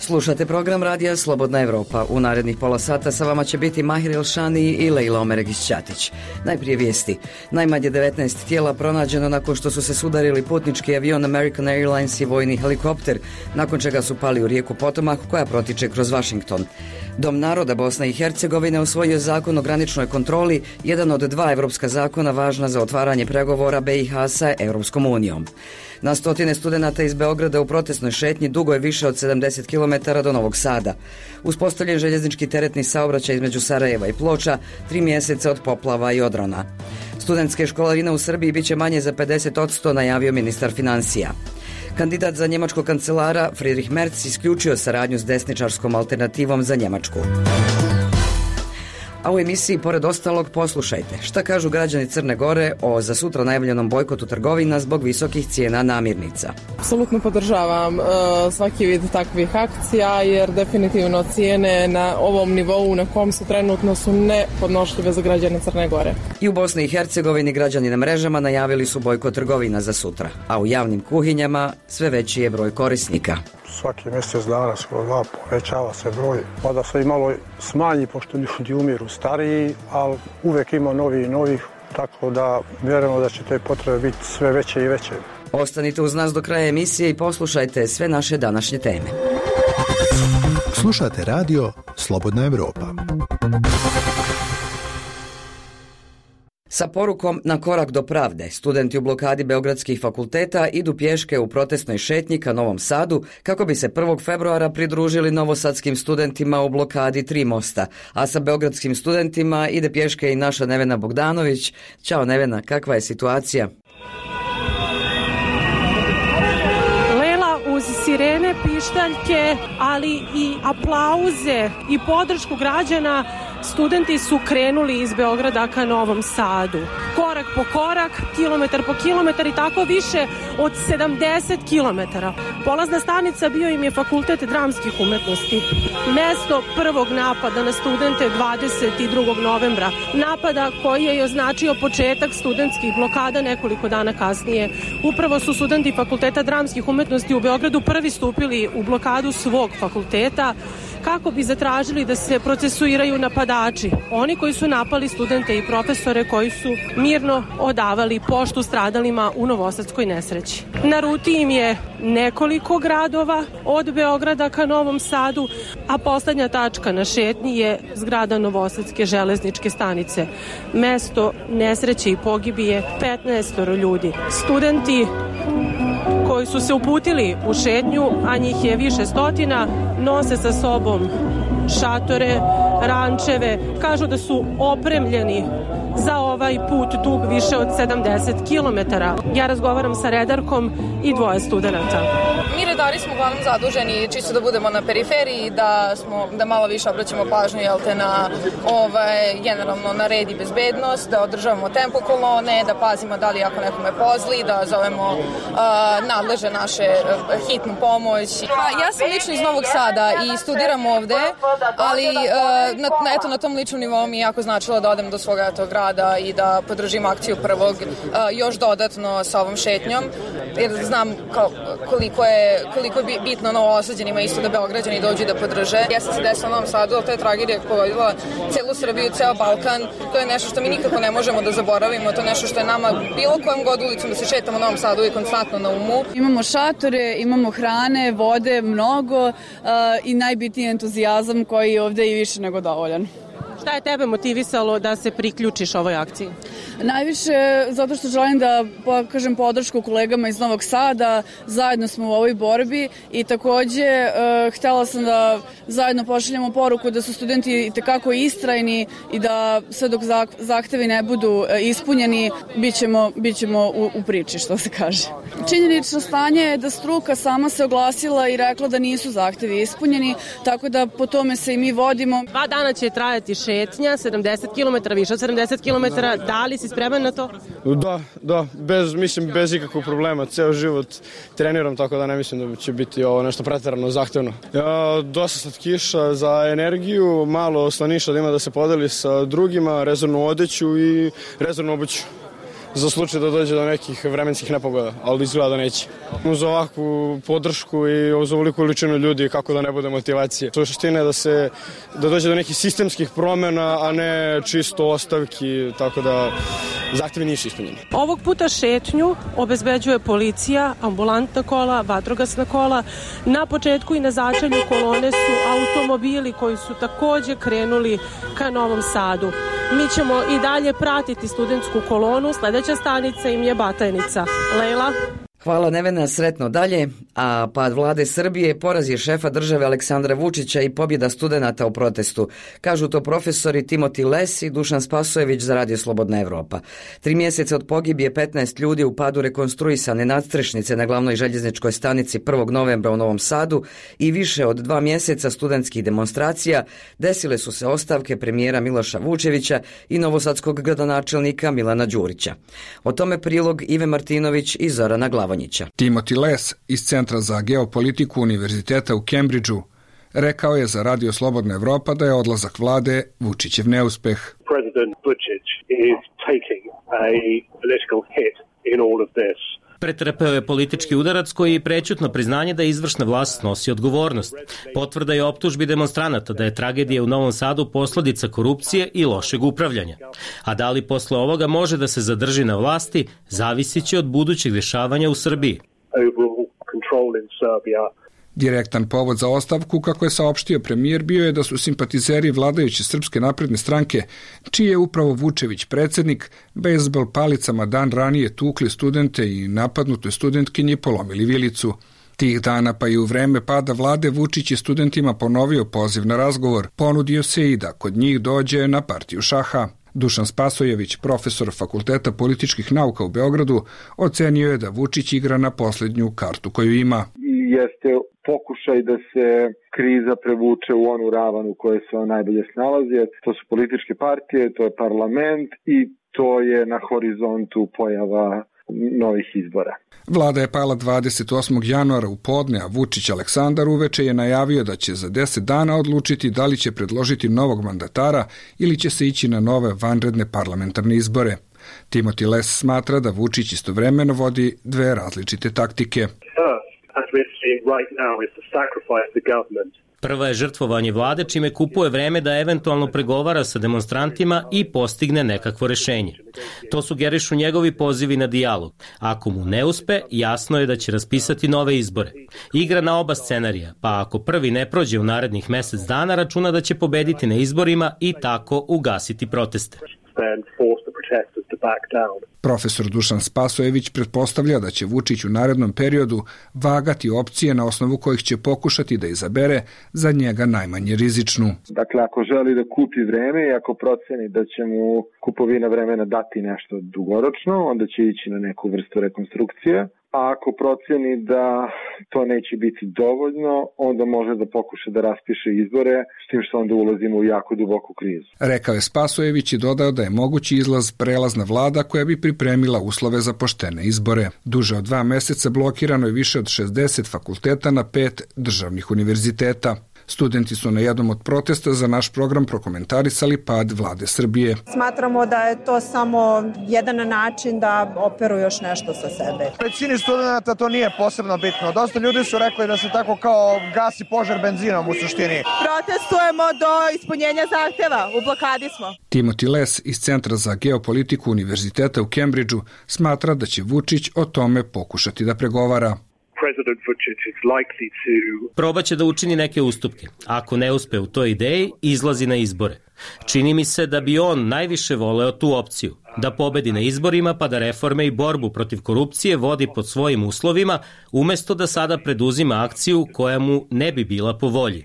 Slušate program radija Slobodna Evropa. U narednih pola sata sa vama će biti Mahir Elšani i Lejla Omeregić-Ćatić. Najprije vijesti. Najmanje 19 tijela pronađeno nakon što su se sudarili putnički avion American Airlines i vojni helikopter, nakon čega su pali u rijeku Potomak koja protiče kroz Washington. Dom naroda Bosne i Hercegovine usvojio zakon o graničnoj kontroli, jedan od dva evropska zakona važna za otvaranje pregovora BiH sa Europskom unijom. Na stotine studenata iz Beograda u protestnoj šetnji dugo je više od 70 km do Novog Sada. Uspostavljen željeznički teretni saobraćaj između Sarajeva i Ploča 3 mjeseca od poplava i odrona. Studentske školarine u Srbiji biće manje za 50%, najavio ministar financija. Kandidat za njemačkog kancelara Friedrich Merz isključio saradnju s desničarskom alternativom za Njemačku. A u emisiji, pored ostalog, poslušajte šta kažu građani Crne Gore o za sutra najavljenom bojkotu trgovina zbog visokih cijena namirnica. Apsolutno podržavam svaki vid takvih akcija jer definitivno cijene na ovom nivou na kom su trenutno su nepodnošljive za građane Crne Gore. I u Bosni i Hercegovini građani na mrežama najavili su bojkot trgovina za sutra, a u javnim kuhinjama sve veći je broj korisnika. Svaki mjesec dana skoro dva povećava se broj, pa da se i malo smanji pošto ljudi umiru stariji, ali uvijek ima novi i novih, tako da vjerujemo da će te potrebe biti sve veće i veće. Ostanite uz nas do kraja emisije i poslušajte sve naše današnje teme. Slušate radio Slobodna Evropa. Sa porukom na korak do pravde, studenti u blokadi beogradskih fakulteta idu pješke u protestnoj šetnji ka Novom Sadu kako bi se 1. februara pridružili novosadskim studentima u blokadi 3 mosta, a sa beogradskim studentima ide pješke i naša Nevena Bogdanović. Ćao Nevena, kakva je situacija? Uz sirene, pištaljke, ali i aplauze i podršku građana, studenti su krenuli iz Beograda ka Novom Sadu. Korak po korak, kilometar po kilometar i tako više od 70 kilometara. Polazna stanica bio im je Fakultet dramskih umetnosti. Mesto prvog napada na studente 22. novembra. Napada koji je označio početak studentskih blokada nekoliko dana kasnije. Upravo su studenti Fakulteta dramskih umetnosti u Beogradu prvi stupili u blokadu svog fakulteta kako bi zatražili da se procesuiraju napadači. Oni koji su napali studente i profesore koji su mirno odavali poštu stradalima u novosadskoj nesreći. Na ruti im je nekoliko gradova od Beograda ka Novom Sadu, a poslednja tačka na šetnji je zgrada Novosadske železničke stanice. Mesto nesreće i pogibije 15 ljudi. Studenti koji su se uputili u šetnju, a njih je više stotina, nose sa sobom šatore, rančeve, kažu da su opremljeni za ovaj put dug više od 70 kilometara. Ja razgovaram sa redarkom i dvoje studenata. Mi redari smo uglavnom zaduženi čisto da budemo na periferiji, da malo više obraćamo pažnju na generalno na red i bezbednost, da održavamo tempo kolone, da pazimo da li ako nekome pozli, da zovemo nadleže naše hitnu pomoć. Ja sam lično iz Novog Sada i studiram ovde, ali na tom ličnom nivou mi je jako značilo da odem do svoga grada i da podržim akciju prvog još dodatno sa ovom šetnjom, jer znam koliko je bitno Novosađanima isto da Beograđani dođu da podrže. Jeste se desilo u Novom Sadu, ali to je tragedija koja je pogodila celu Srbiju, ceo Balkan. To je nešto što mi nikako ne možemo da zaboravimo, to je nešto što je nama bilo kojom god ulicom da se šetamo u Novom Sadu i konstantno na umu. Imamo šatore, imamo hrane, vode, mnogo i najbitniji entuzijazam koji je ovde i više nego dovoljan. Šta je tebe motivisalo da se priključiš ovoj akciji? Najviše zato što želim da pokažem podršku kolegama iz Novog Sada, zajedno smo u ovoj borbi i takođe htela sam da zajedno pošaljemo poruku da su studenti itekako istrajni i da sve dok zahtevi ne budu ispunjeni, bit ćemo u priči, što se kaže. Činjenično stanje je da struka sama se oglasila i rekla da nisu zahtevi ispunjeni, tako da po tome se i mi vodimo. 2 dana će trajati šetnja, 70 km, više od 70 km, da li si spreman na to? Da, bez ikakvog problema, ceo život treniram, tako da ne mislim da će biti ovo nešto preterano zahtevno. Dosta slatkiša za energiju, malo slaniša da ima da se podeli sa drugima, rezervnu odeću i rezervnu obuću. za slučaj da dođe do nekih vremenskih nepogoda, ali izgleda da neće. Uz ovakvu podršku i uz ovoliku količinu ljudi, kako da ne bude motivacije. Suština je da dođe do nekih sistemskih promjena, a ne čisto ostavki, tako da zahtevi nisu ispunjeni. Ovog puta šetnju obezbeđuje policija, ambulantna kola, vatrogasna kola. Na početku i na začelju kolone su automobili koji su takođe krenuli ka Novom Sadu. Mi ćemo i dalje pratiti studentsku kolonu. Sledeća stanica im je Batajnica. Lejla? Hvala Nevena, sretno dalje. A pad vlade Srbije, poraz je šefa države Aleksandra Vučića i pobjeda studenata u protestu. Kažu to profesori Timoti Les i Dušan Spasojević za Radio Slobodna Evropa. 3 mjeseca od pogibije 15 ljudi u padu rekonstruisane nadstrešnice na glavnoj željezničkoj stanici 1. novembra u Novom Sadu i više od 2 mjeseca studentskih demonstracija desile su se ostavke premijera Miloša Vučevića i novosadskog gradonačelnika Milana Đurića. O tome prilog Ive Martinović i Zorana Glavonjića. Timoti Les iz Centra za geopolitiku Univerziteta u Cambridgeu rekao je za Radio Slobodna Evropa da je odlazak vlade Vučićev neuspeh. President Vučić is taking a political hit in all of this. Pretrpeo je politički udarac koji je prećutno priznanje da izvršna vlast snosi odgovornost. Potvrda je optužbi demonstranata da je tragedija u Novom Sadu posledica korupcije i lošeg upravljanja. A da li posle ovoga može da se zadrži na vlasti, zavisit će od budućeg dešavanja u Srbiji. Direktan povod za ostavku, kako je saopštio premijer, bio je da su simpatizeri vladajuće Srpske napredne stranke, čiji je upravo Vučević predsjednik, bejzbol palicama dan ranije tukli studente i napadnutoj studentkinji polomili vilicu. Tih dana pa i u vreme pada vlade Vučić je studentima ponovio poziv na razgovor, ponudio se i da kod njih dođe na partiju šaha. Dušan Spasojević, profesor Fakulteta političkih nauka u Beogradu, ocenio je da Vučić igra na posljednju kartu koju ima. Jeste pokušaj da se kriza prevuče u onu ravan u kojoj se on najbolje snalazi. To su političke partije, to je parlament i to je na horizontu pojava novih izbora. Vlada je pala 28. januara u podne, a Vučić Aleksandar uveče je najavio da će za 10 dana odlučiti da li će predložiti novog mandatara ili će se ići na nove vanredne parlamentarne izbore. Timoti Les smatra da Vučić istovremeno vodi 2 različite taktike. Prva je žrtvovanje vlade, čime kupuje vreme da eventualno pregovara sa demonstrantima i postigne nekakvo rešenje. To sugerišu njegovi pozivi na dijalog. Ako mu ne uspe, jasno je da će raspisati nove izbore. Igra na oba scenarija, pa ako prvi ne prođe u narednih mesec dana, računa da će pobediti na izborima i tako ugasiti proteste. Profesor Dušan Spasojević pretpostavlja da će Vučić u narednom periodu vagati opcije na osnovu kojih će pokušati da izabere za njega najmanje rizičnu. Dakle, ako želi da kupi vreme i ako proceni da će mu kupovina vremena dati nešto dugoročno, onda će ići na neku vrstu rekonstrukcije. A ako proceni da to neće biti dovoljno, onda može da pokuša da raspiše izbore, s tim što onda ulazimo u jako duboku krizu. Rekao je Spasojević i dodao da je mogući izlaz prelazna vlada koja bi pripremila uslove za poštene izbore. Duže od 2 meseca blokirano je više od 60 fakulteta na 5 državnih univerziteta. Studenti su na jednom od protesta za naš program prokomentarisali pad vlade Srbije. Smatramo da je to samo jedan način da operu još nešto sa sebe. Većini studenta to nije posebno bitno. Dosta ljudi su rekli da se tako kao gasi požar benzinom u suštini. Protestujemo do ispunjenja zahteva. U blokadi smo. Timoti Les iz Centra za geopolitiku Univerziteta u Cambridgeu smatra da će Vučić o tome pokušati da pregovara. Probaće da učini neke ustupke. Ako ne uspe u toj ideji, izlazi na izbore. Čini mi se da bi on najviše voleo tu opciju, da pobedi na izborima pa da reforme i borbu protiv korupcije vodi pod svojim uslovima, umesto da sada preduzima akciju koja mu ne bi bila po volji.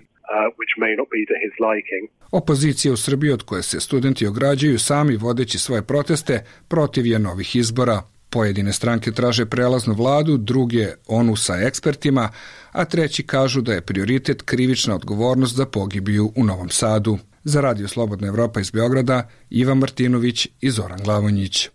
Opozicija u Srbiji, od koje se studenti ograđuju sami vodeći svoje proteste, protiv je novih izbora. Pojedine stranke traže prelaznu vladu, druge onu sa ekspertima, a treći kažu da je prioritet krivična odgovornost za pogibiju u Novom Sadu. Za Radio Slobodna Evropa iz Beograda, Iva Martinović i Zoran Glavonjić.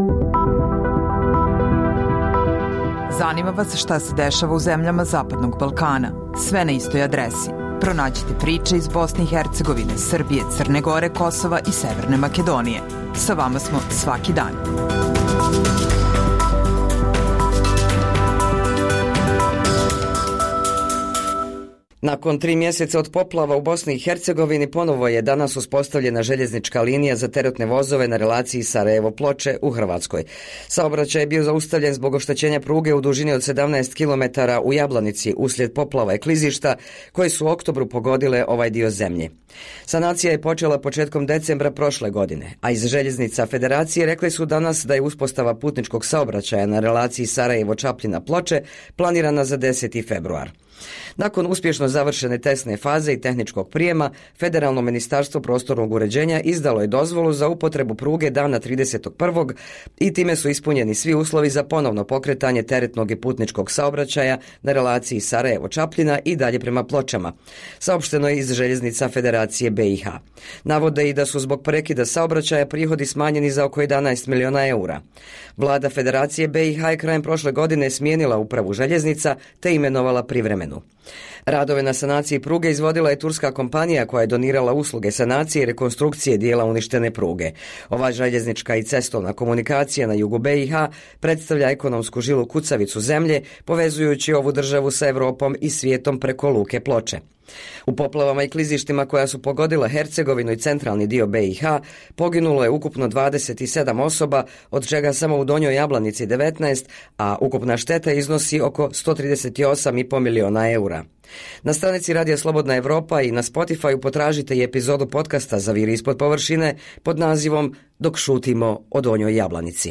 Zanima vas šta se dešava u zemljama Zapadnog Balkana? Sve na istoj adresi. Pronađite priče iz Bosne i Hercegovine, Srbije, Crne Gore, Kosova i Severne Makedonije. Sa vama smo svaki dan. Nakon 3 mjeseca od poplava u Bosni i Hercegovini ponovo je danas uspostavljena željeznička linija za teretne vozove na relaciji Sarajevo-Ploče u Hrvatskoj. Saobraćaj je bio zaustavljen zbog oštećenja pruge u dužini od 17 km u Jablanici uslijed poplava i klizišta koje su u oktobru pogodile ovaj dio zemlje. Sanacija je počela početkom decembra prošle godine, a iz Željeznica Federacije rekli su danas da je uspostava putničkog saobraćaja na relaciji Sarajevo-Čapljina-Ploče planirana za 10. februar. Nakon uspješno završene testne faze i tehničkog prijema, Federalno ministarstvo prostornog uređenja izdalo je dozvolu za upotrebu pruge dana 31. i time su ispunjeni svi uslovi za ponovno pokretanje teretnog i putničkog saobraćaja na relaciji Sarajevo-Čapljina i dalje prema Pločama. Saopšteno je iz Željeznica Federacije BiH. Navode i da su zbog prekida saobraćaja prihodi smanjeni za oko 11 miliona eura. Vlada Federacije BiH je krajem prošle godine smijenila upravu željeznica te imenovala privremenu. Radove na sanaciji pruge izvodila je turska kompanija koja je donirala usluge sanacije i rekonstrukcije dijela uništene pruge. Ova željeznička i cestovna komunikacija na jugu BiH predstavlja ekonomsku žilu kucavicu zemlje, povezujući ovu državu sa Europom i svijetom preko luke Ploče. U poplavama i klizištima koja su pogodila Hercegovinu i centralni dio BiH poginulo je ukupno 27 osoba, od čega samo u Donjoj Jablanici 19, a ukupna šteta iznosi oko 138,5 miliona eura. Na stranici Radija Slobodna Evropa i na Spotify potražite i epizodu podcasta Zaviri ispod površine pod nazivom Dok šutimo o Donjoj Jablanici.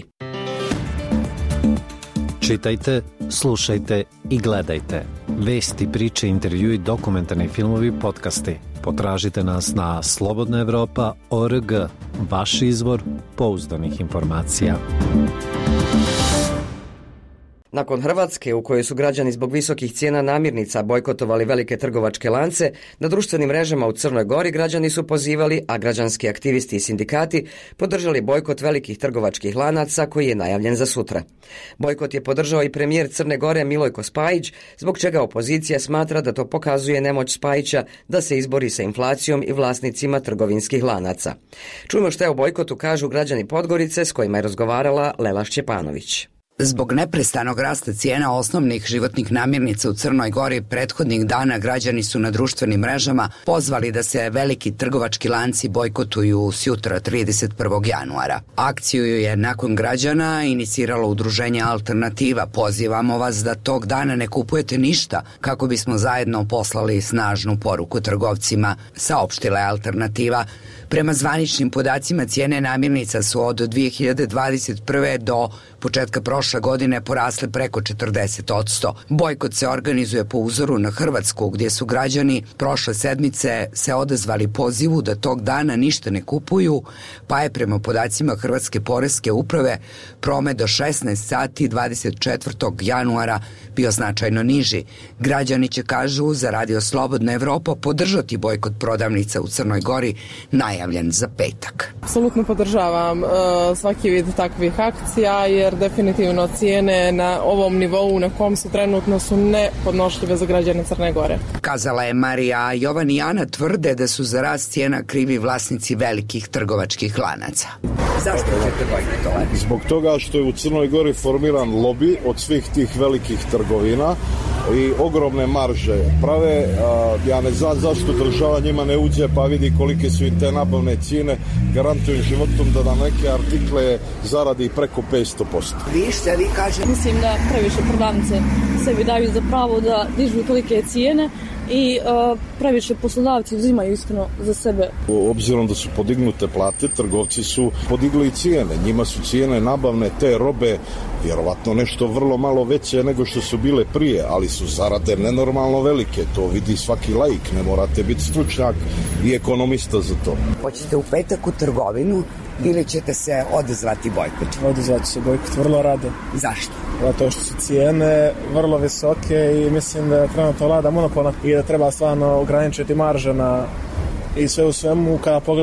Čitajte, slušajte i gledajte. Vesti, priče, intervjui, dokumentarni filmovi, podcasti. Potražite nas na slobodnaevropa.org, vaš izvor pouzdanih informacija. Nakon Hrvatske, u kojoj su građani zbog visokih cijena namirnica bojkotovali velike trgovačke lance, na društvenim mrežama u Crnoj Gori građani su pozivali, a građanski aktivisti i sindikati podržali bojkot velikih trgovačkih lanaca koji je najavljen za sutra. Bojkot je podržao i premijer Crne Gore Milojko Spajić, zbog čega opozicija smatra da to pokazuje nemoć Spajića da se izbori sa inflacijom i vlasnicima trgovinskih lanaca. Čujmo što je o bojkotu kažu građani Podgorice s kojima je razgovarala Lela Šćepanović. Zbog neprestanog rasta cijena osnovnih životnih namirnica u Crnoj Gori prethodnih dana građani su na društvenim mrežama pozvali da se veliki trgovački lanci bojkotuju sjutra 31. januara. Akciju je nakon građana iniciralo udruženje Alternativa. Pozivamo vas da tog dana ne kupujete ništa kako bismo zajedno poslali snažnu poruku trgovcima, saopštila je Alternativa. Prema zvaničnim podacima cijene namirnica su od 2021. do početka prošle godine porasle preko 40%. Bojkot se organizuje po uzoru na Hrvatsku, gdje su građani prošle sedmice se odazvali pozivu da tog dana ništa ne kupuju, pa je prema podacima Hrvatske poreske uprave promet do 16 sati 24. januara bio značajno niži. Građani će, kažu za Radio Slobodna Evropa, podržati bojkot prodavnica u Crnoj Gori najavljen za petak. Apsolutno podržavam svaki vid takvih akcija jer definitivno cijene na ovom nivou na kom su trenutno su nepodnošljive za građane Crne Gore. Kazala je Marija. Jovan i Ana tvrde da su za rast cijena krivi vlasnici velikih trgovačkih lanaca. Zašto ćete bojkotovati? Zbog toga što je u Crnoj Gori formiran lobi od svih tih velikih trgovina i ogromne marže prave. Ja ne znam zašto država njima ne uđe pa vidi kolike su i te nabavne cijene, garantujem životom da na neke artikle zaradi preko 500%. Vi kažete? Mislim da previše prodavnice sebi daju za pravo da dižu tolike cijene i previše poslodavci uzimaju iskreno za sebe. Obzirom da su podignute plate, trgovci su podigli cijene. Njima su cijene nabavne te robe vjerovatno nešto vrlo malo veće nego što su bile prije, ali su zarade nenormalno velike. To vidi svaki laik, ne morate biti stručnjak i ekonomista za to. Hoćete u petak u trgovinu ili ćete se odazvati bojkot? Odazvati se bojkot vrlo rado. Zašto? Zato što su cijene vrlo visoke i mislim da trenutno vlada monopolna i da treba stvarno ograničiti marže na i sve u svemu.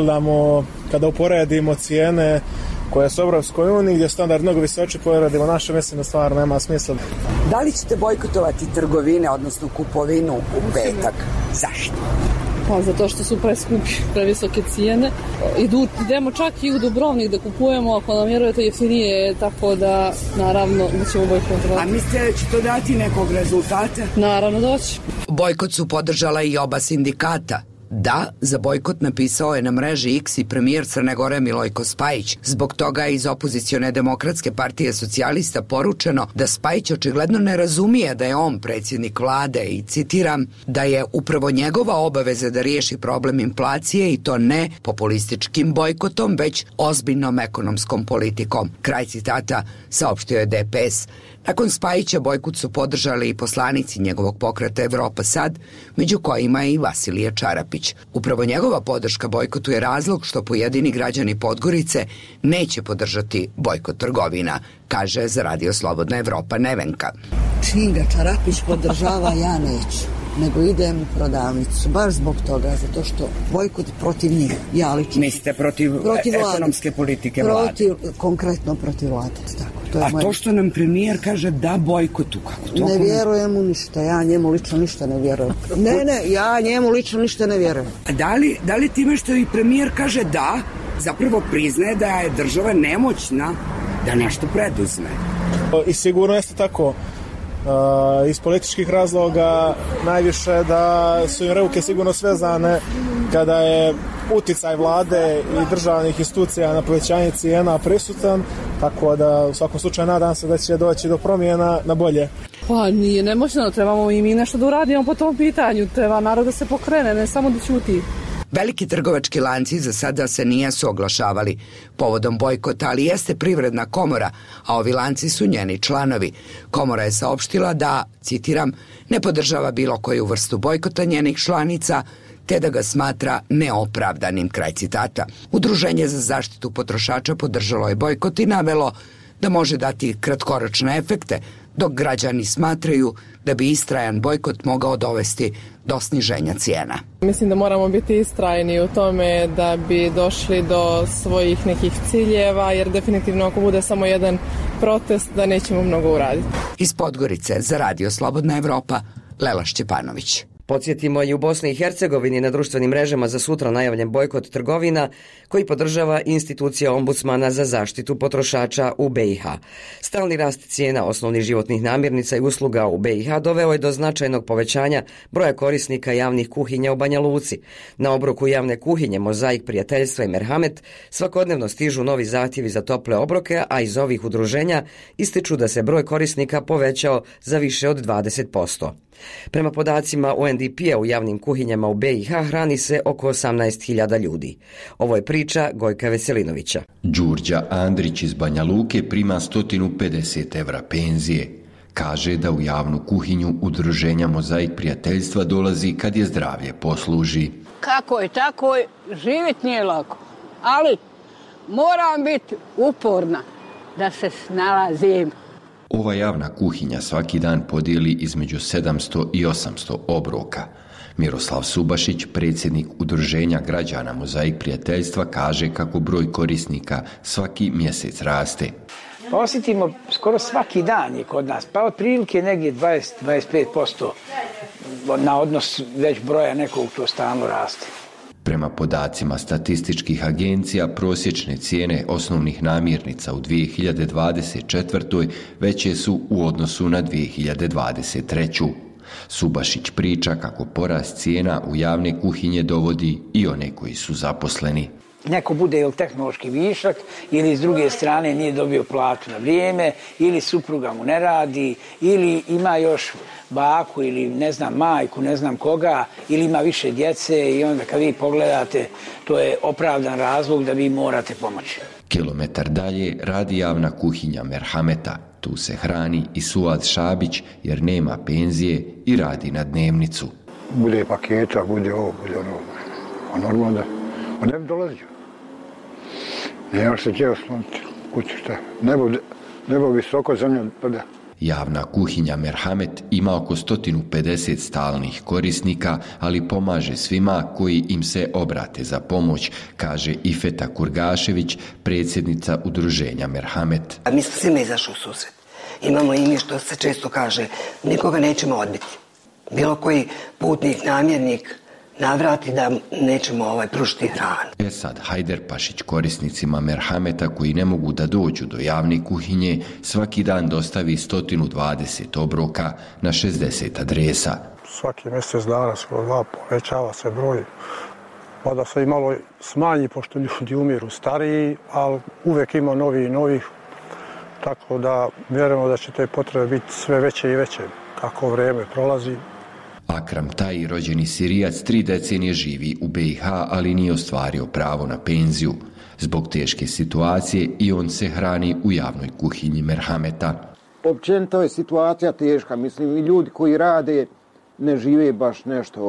Kada uporedimo cijene koje su u Europskoj uniji gdje je standard mnogo visoči, poredimo naše, mislim da stvarno nema smisla. Da li ćete bojkotovati trgovine, odnosno kupovinu u petak? Zašto? Pa zato što su preskupi, previsoke cijene. Idemo čak i u Dubrovnik da kupujemo, ako nam vjerujete jeftinije, tako da naravno da ćemo bojkotovati. A mislite da će to dati nekog rezultata? Naravno da će. Bojkot su podržala i oba sindikata. Da, za bojkot napisao je na mreži X i premijer Crne Gore Milojko Spajić. Zbog toga je iz opozicione Demokratske partije socijalista poručeno da Spajić očigledno ne razumije da je on predsjednik vlade i citiram, da je upravo njegova obaveza da riješi problem inflacije i to ne populističkim bojkotom, već ozbiljnom ekonomskom politikom. Kraj citata saopštio je DPS. Nakon Spajića bojkot su podržali i poslanici njegovog pokreta Evropa Sad, među kojima je i Vasilije Čarapić. Upravo njegova podrška bojkotu je razlog što pojedini građani Podgorice neće podržati bojkot trgovina, kaže za Radio Slobodna Evropa Nevenka. Čim ga Čarapić podržava, ja neću, nego idem u prodavnicu, baš zbog toga, zato što bojkot protiv njih, ja lično. Mislite protiv ekonomske politike vlade? Konkretno protiv vlade, tako. To što nam premijer kaže da bojkotu, kako to? Ne vjerujem mu ništa, ja njemu lično ništa ne vjerujem. Ja njemu lično ništa ne vjerujem. A da li time što i premijer kaže da, zapravo priznaje da je država nemoćna da nešto preduzme? I sigurno jeste tako. Iz političkih razloga najviše da su im ruke sigurno svezane kada je uticaj vlade i državnih institucija na povećanje cijena prisutan, tako da u svakom slučaju nadam se da će doći do promjena na bolje. Pa nije nemoćno, trebamo i mi nešto da uradimo po tom pitanju, treba narod da se pokrene, ne samo da ćuti. Veliki trgovački lanci za sada se nisu oglašavali povodom bojkota, ali jeste Privredna komora, a ovi lanci su njeni članovi. Komora je saopštila da, citiram, ne podržava bilo koju vrstu bojkota njenih članica, te da ga smatra neopravdanim, kraj citata. Udruženje za zaštitu potrošača podržalo je bojkot i navelo da može dati kratkoročne efekte, dok građani smatraju da bi istrajan bojkot mogao dovesti do sniženja cijena. Mislim da moramo biti istrajni u tome da bi došli do svojih nekih ciljeva, jer definitivno ako bude samo jedan protest da nećemo mnogo uraditi. Iz Podgorice za Radio Slobodna Evropa, Lela Šćepanović. Podsjetimo, i u Bosni i Hercegovini na društvenim mrežama za sutra najavljen bojkot trgovina koji podržava institucija ombudsmana za zaštitu potrošača u BiH. Stalni rast cijena osnovnih životnih namirnica i usluga u BiH doveo je do značajnog povećanja broja korisnika javnih kuhinja u Banja Luci. Na obroku javne kuhinje Mozaik, Prijateljstva i Merhamet svakodnevno stižu novi zahtjevi za tople obroke, a iz ovih udruženja ističu da se broj korisnika povećao za više od 20%. Prema podacima UNDP-a u javnim kuhinjama u BiH hrani se oko 18.000 ljudi. Ovo je priča Gojka Veselinovića. Đurđa Andrić iz Banja Luke prima 150 evra penzije. Kaže da u javnu kuhinju udruženja Mozaik Prijateljstva dolazi kad je zdravlje posluži. Kako je tako, živjeti nije lako, ali moram biti uporna da se snalazim. Ova javna kuhinja svaki dan podijeli između 700 i 800 obroka. Miroslav Subašić, predsjednik udruženja građana Mozaik Prijateljstva, kaže kako broj korisnika svaki mjesec raste. Pa osjetimo skoro svaki dan je kod nas, pa otprilike negdje 20-25% na odnos već broja nekog to stalno raste. Prema podacima statističkih agencija, prosječne cijene osnovnih namirnica u 2024. veće su u odnosu na 2023. Subašić priča kako porast cijena u javne kuhinje dovodi i one koji su zaposleni. Neko bude ili tehnološki višak, ili s druge strane nije dobio platu na vrijeme, ili supruga mu ne radi, ili ima još baku ili ne znam majku, ne znam koga, ili ima više djece i onda kad vi pogledate, to je opravdan razlog da vi morate pomoći. Kilometar dalje radi javna kuhinja Merhameta. Tu se hrani i Suad Šabić jer nema penzije i radi na dnevnicu. Bude paketa, bude ovo, bude ono. A normalno da on ne bi dolazio. Nema se gdje osloniti kuću, šta. Nebo visoko, zemlja pada. Javna kuhinja Merhamet ima oko 150 stalnih korisnika, ali pomaže svima koji im se obrate za pomoć, kaže Ifeta Kurgašević, predsjednica udruženja Merhamet. Mi smo svima izašli u susret. Imamo i mi, što se često kaže, nikoga nećemo odbiti. Bilo koji putnik, namjernik, navrati da nećemo pružiti hranu. Esad Hajderpašić korisnicima merhameta koji ne mogu da dođu do javne kuhinje svaki dan dostavi 120 obroka na 60 adresa. Svaki mjesec dana skoro 2 povećava se broj. Da se i malo smanji, pošto ljudi umiru stariji, ali uvijek ima novi i novih. Tako da vjerujemo da će te potrebe biti sve veće i veće kako vrijeme prolazi. Akram Taji, rođeni Sirijac, 3 decenije živi u BiH, ali nije ostvario pravo na penziju. Zbog teške situacije i on se hrani u javnoj kuhinji merhameta. Općenito je situacija teška. Mislim, i ljudi koji rade ne žive baš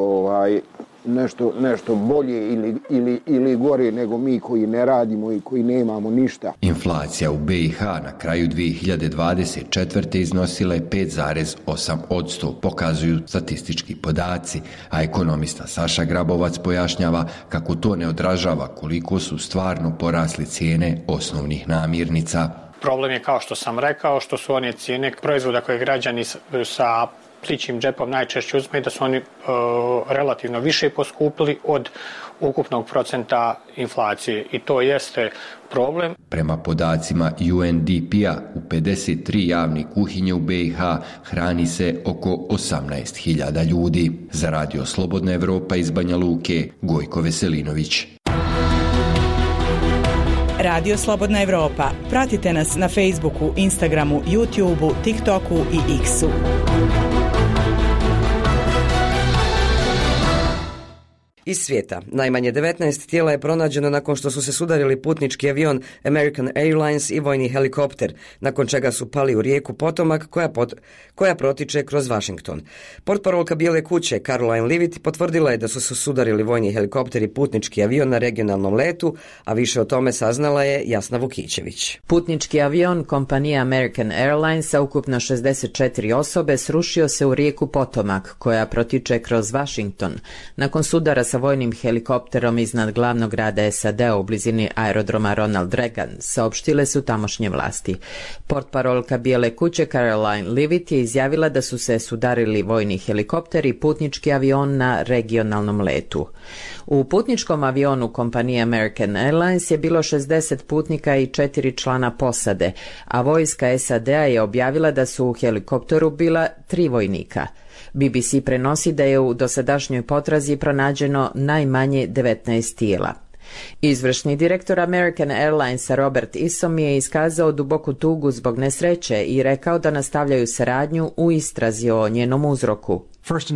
nešto bolje ili gore nego mi koji ne radimo i koji nemamo ništa. Inflacija u BiH na kraju 2024. iznosila je 5,8%, pokazuju statistički podaci, a ekonomista Saša Grabovac pojašnjava kako to ne odražava koliko su stvarno porasli cijene osnovnih namirnica. Problem je, kao što sam rekao, što su one cijene proizvoda koje građani sa plićim džepom najčešće uzme, da su oni relativno više poskupili od ukupnog procenta inflacije i to jeste problem. Prema podacima UNDP-a u 53 javne kuhinje u BiH hrani se oko 18.000 ljudi. Za Radio Slobodna Evropa iz Banja Luke, Gojko Veselinović. Radio Slobodna Evropa. Pratite nas na Facebooku, Instagramu, YouTubeu, TikToku i X-u. Iz svijeta. Najmanje 19 tijela je pronađeno nakon što su se sudarili putnički avion American Airlines i vojni helikopter, nakon čega su pali u rijeku Potomac koja protiče kroz Washington. Portparolka Bijele kuće Caroline Leavitt potvrdila je da su se sudarili vojni helikopter i putnički avion na regionalnom letu, a više o tome saznala je Jasna Vukićević. Putnički avion kompanije American Airlines sa ukupno 64 osobe srušio se u rijeku Potomac koja protiče kroz Washington nakon sudara sa vojnim helikopterom iznad glavnog grada SAD-a u blizini aerodroma Ronald Reagan, saopštile su tamošnje vlasti. Portparolka Bijele kuće Caroline Leavitt je izjavila da su se sudarili vojni helikopter i putnički avion na regionalnom letu. U putničkom avionu kompanije American Airlines je bilo 60 putnika i 4 člana posade, a vojska SAD-a je objavila da su u helikopteru bila 3 vojnika. BBC prenosi da je u dosadašnjoj potrazi pronađeno najmanje 19 tijela. Izvršni direktor American Airlinesa Robert Isom je iskazao duboku tugu zbog nesreće i rekao da nastavljaju saradnju u istrazi o njenom uzroku.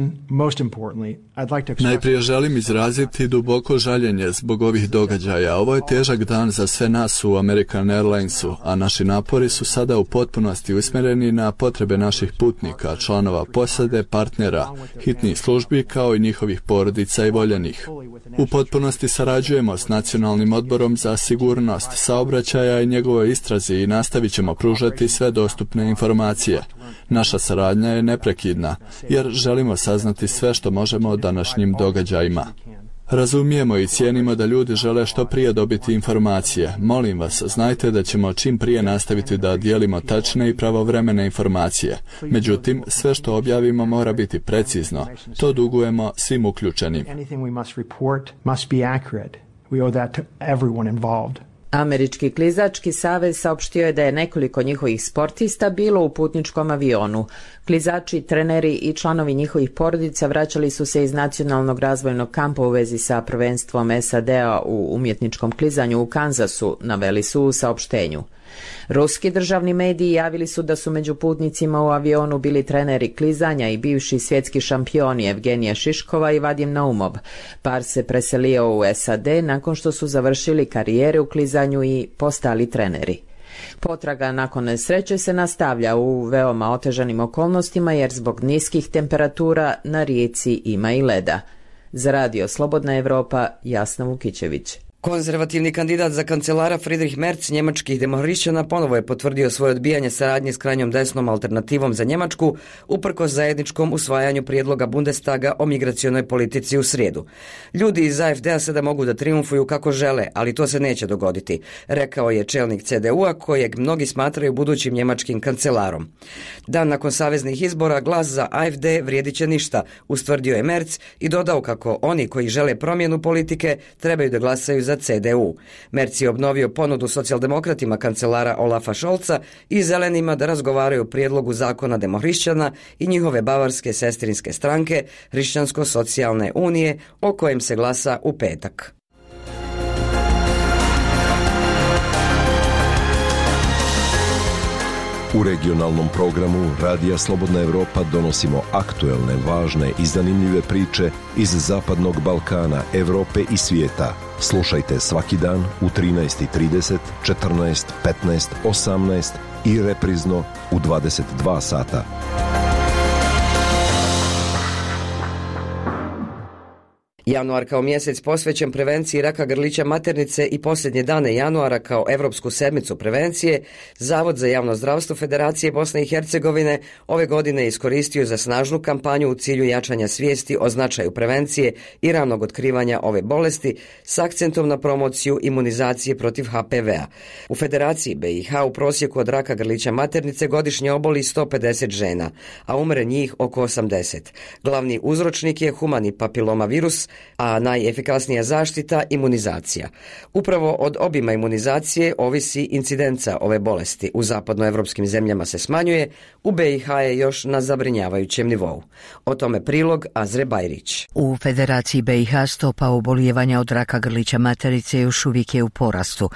Najprije želim izraziti duboko žaljenje zbog ovih događaja. Ovo je težak dan za sve nas u American Airlinesu, a naši napori su sada u potpunosti usmjereni na potrebe naših putnika, članova posade, partnera, hitnih službi kao i njihovih porodica i voljenih. U potpunosti sarađujemo s Nacionalnim odborom za sigurnost saobraćaja i njegovoj istrazi i nastavit ćemo pružati sve dostupne informacije. Naša saradnja je neprekidna, jer želimo saznati sve što možemo o današnjim događajima. Razumijemo i cijenimo da ljudi žele što prije dobiti informacije. Molim vas, znajte da ćemo čim prije nastaviti da dijelimo tačne i pravovremene informacije. Međutim, sve što objavimo mora biti precizno. To dugujemo svim uključenim. Američki klizački savez saopštio je da je nekoliko njihovih sportista bilo u putničkom avionu. Klizači, treneri i članovi njihovih porodica vraćali su se iz nacionalnog razvojnog kampa u vezi sa prvenstvom SAD-a u umjetničkom klizanju u Kansasu, naveli su u saopštenju. Ruski državni mediji javili su da su među putnicima u avionu bili treneri klizanja i bivši svjetski šampioni Evgenija Šiškova i Vadim Naumov. Par se preselio u SAD nakon što su završili karijere u klizanju i postali treneri. Potraga nakon nesreće se nastavlja u veoma otežanim okolnostima jer zbog niskih temperatura na rijeci ima i leda. Za Radio Slobodna Evropa, Jasna Vukićević. Konzervativni kandidat za kancelara Friedrich Merz njemačkih demohrišćana ponovo je potvrdio svoje odbijanje saradnje s krajnjom desnom alternativom za Njemačku uprkos zajedničkom usvajanju prijedloga Bundestaga o migracionoj politici u srijedu. Ljudi iz AfD-a sada mogu da triumfuju kako žele, ali to se neće dogoditi, rekao je čelnik CDU-a kojeg mnogi smatraju budućim njemačkim kancelarom. Dan nakon saveznih izbora glas za AfD vrijedit će ništa, ustvrdio je Merz i dodao kako oni koji žele promjenu politike trebaju da glasaju za CDU. Merz je obnovio ponudu socijaldemokratima kancelara Olafa Scholza i zelenima da razgovaraju o prijedlogu zakona demohrišćana i njihove bavarske sestrinske stranke Hrišćansko-socijalne unije o kojem se glasa u petak. U regionalnom programu Radija Slobodna Evropa donosimo aktuelne, važne i zanimljive priče iz Zapadnog Balkana, Evrope i svijeta. Slušajte svaki dan u 13:30, 14, 15, 18 i reprizno u 22 sata. Januar kao mjesec posvećen prevenciji raka grlića maternice i posljednje dane januara kao Europsku sedmicu prevencije, Zavod za javno zdravstvo Federacije Bosne i Hercegovine ove godine iskoristio za snažnu kampanju u cilju jačanja svijesti o značaju prevencije i ranog otkrivanja ove bolesti s akcentom na promociju imunizacije protiv HPV-a. U Federaciji BiH u prosjeku od raka grlića maternice godišnje oboli 150 žena, a umre njih oko 80. Glavni uzročnik je humani papilomavirus, a najefikasnija zaštita imunizacija. Upravo od obima imunizacije ovisi incidenca ove bolesti. U zapadnoevropskim zemljama se smanjuje, u BiH je još na zabrinjavajućem nivou. O tome prilog Azre Bajrić. U Federaciji BiH stopa obolijevanja od raka grlića materice još uvijek je u porastu.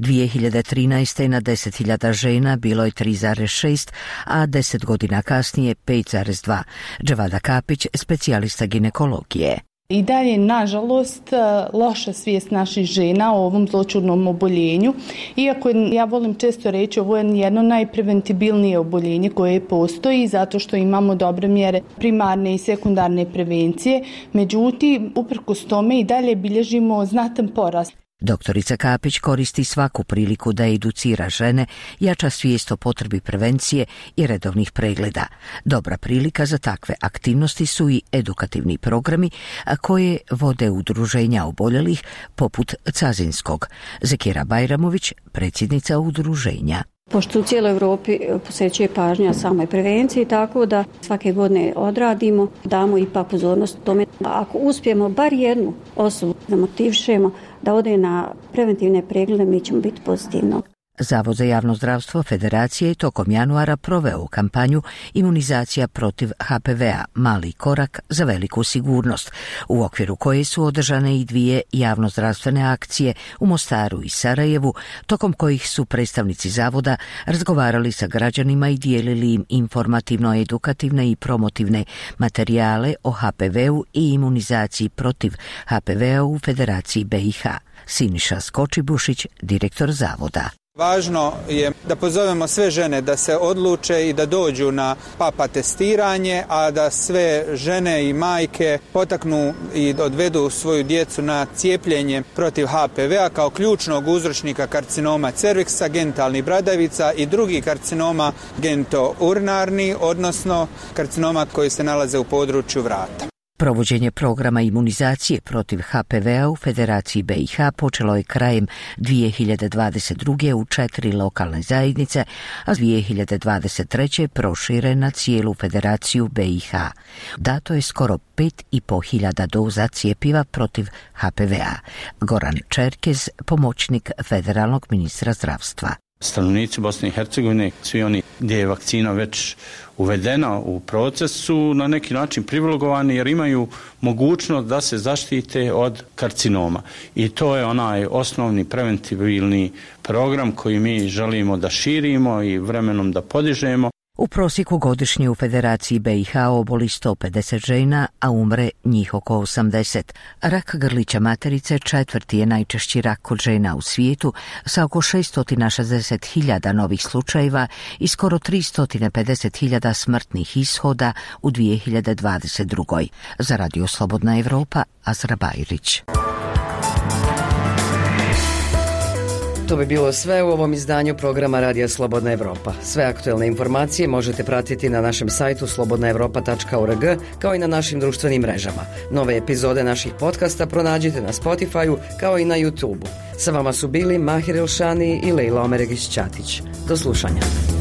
2013. na 10.000 žena bilo je 3,6, a 10 godina kasnije 5,2. Dževada Kapić, specijalista ginekologije. I dalje, nažalost, loša svijest naših žena o ovom zloćudnom oboljenju. Iako ja volim često reći, ovo je jedno najpreventibilnije oboljenje koje postoji zato što imamo dobre mjere primarne i sekundarne prevencije. Međutim, uprkos tome i dalje bilježimo znatan porast. Doktorica Kapić koristi svaku priliku da educira žene, jača svijest o potrebi prevencije i redovnih pregleda. Dobra prilika za takve aktivnosti su i edukativni programi koje vode udruženja oboljelih poput Cazinskog. Zekira Bajramović, predsjednica udruženja. Pošto u cijeloj Europi posvećuje pažnja samoj prevenciji, tako da svake godine odradimo, damo ipak pozornost tome. Ako uspijemo bar jednu osobu da motivišemo da ode na preventivne preglede, mi ćemo biti pozitivno. Zavod za javno zdravstvo Federacije je tokom januara proveo kampanju imunizacija protiv HPV-a, mali korak za veliku sigurnost, u okviru koje su održane i 2 javnozdravstvene akcije u Mostaru i Sarajevu, tokom kojih su predstavnici zavoda razgovarali sa građanima i dijelili im informativno-edukativne i promotivne materijale o HPV-u i imunizaciji protiv HPV-a u Federaciji BiH. Siniša Skočibušić, direktor zavoda. Važno je da pozovemo sve žene da se odluče i da dođu na PAPA testiranje, a da sve žene i majke potaknu i odvedu svoju djecu na cijepljenje protiv HPV-a kao ključnog uzročnika karcinoma cerviksa, genitalnih bradavica i drugih karcinoma genitourinarnih, odnosno karcinoma koji se nalaze u području vrata. Provođenje programa imunizacije protiv HPV-a u Federaciji BiH počelo je krajem 2022. u 4 lokalne zajednice, a 2023. prošire na cijelu Federaciju BiH. Dato je skoro 5.500 doza cjepiva protiv HPV-a. Goran Čerkez, pomoćnik federalnog ministra zdravstva. Stanovnici Bosne i Hercegovine, svi oni gdje je vakcina već uvedena u proces, su na neki način privilegovani jer imaju mogućnost da se zaštite od karcinoma. I to je onaj osnovni preventibilni program koji mi želimo da širimo i vremenom da podižemo. U prosjeku godišnje u Federaciji BiH oboli 150 žena, a umre njih oko 80. Rak grlića materice 4. je najčešći rak kod žena u svijetu sa oko 660.000 novih slučajeva i skoro 350.000 smrtnih ishoda u 2022. Za Radio Slobodna Evropa, Azra Bajrić. To bi bilo sve u ovom izdanju programa Radija Slobodna Evropa. Sve aktuelne informacije možete pratiti na našem sajtu slobodnaevropa.org kao i na našim društvenim mrežama. Nove epizode naših podcasta pronađite na Spotify-u kao i na YouTube-u. Sa vama su bili Mahir Elšani i Lejla Omeregić-Ćatić. Do slušanja.